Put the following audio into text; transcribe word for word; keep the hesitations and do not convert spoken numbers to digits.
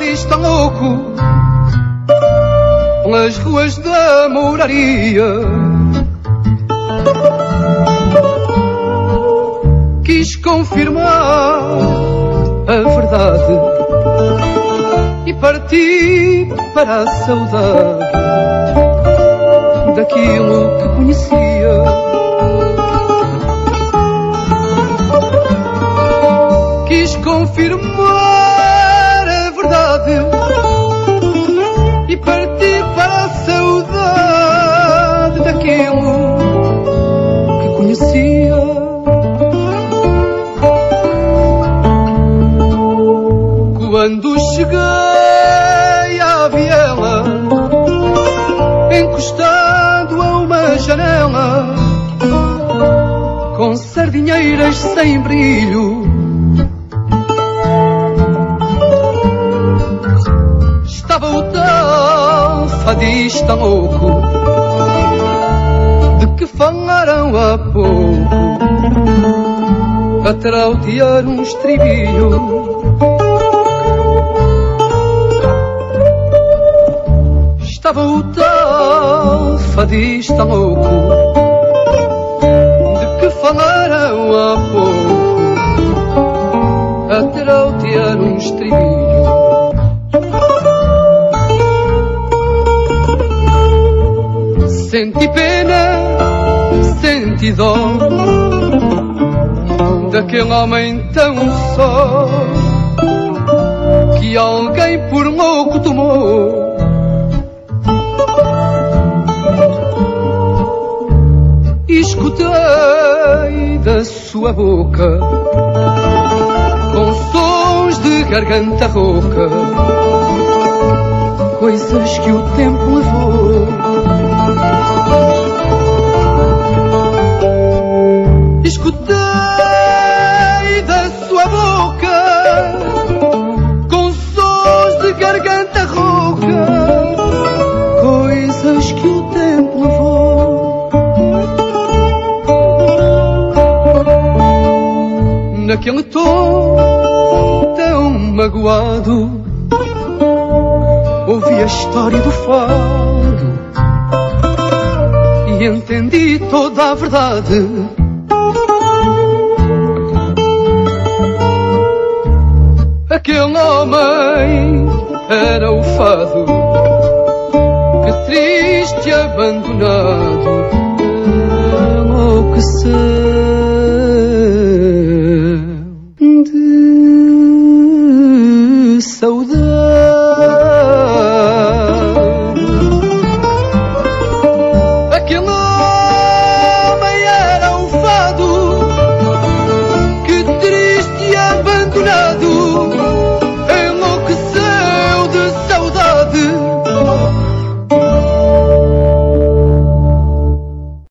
fadista louco pelas ruas da moraria, quis confirmar a verdade e parti para a saudade daquilo que conhecia. Quis confirmar a verdade e parti para a saudade daquilo que conhecia. Quando cheguei à viela, encostado a uma janela, com sardinheiras sem brilho, estava o tal fadista louco de que falaram há pouco, a trautear um estribilho. Estava o tal fadista louco de que falaram há pouco, a trautear um estribilho. Senti pena, senti dó daquele homem tão só que alguém por louco tomou. Escutei da sua boca, com sons de garganta rouca, coisas que o tempo levou. Escutei da sua boca, com sons de garganta rouca, coisas que o tempo levou. Naquele tom tão magoado, ouvi a história do fado e entendi toda a verdade. Aquele homem era o fado, que triste e abandonado enlouqueceu de saudade. Aquele homem era o fado, que triste e abandonado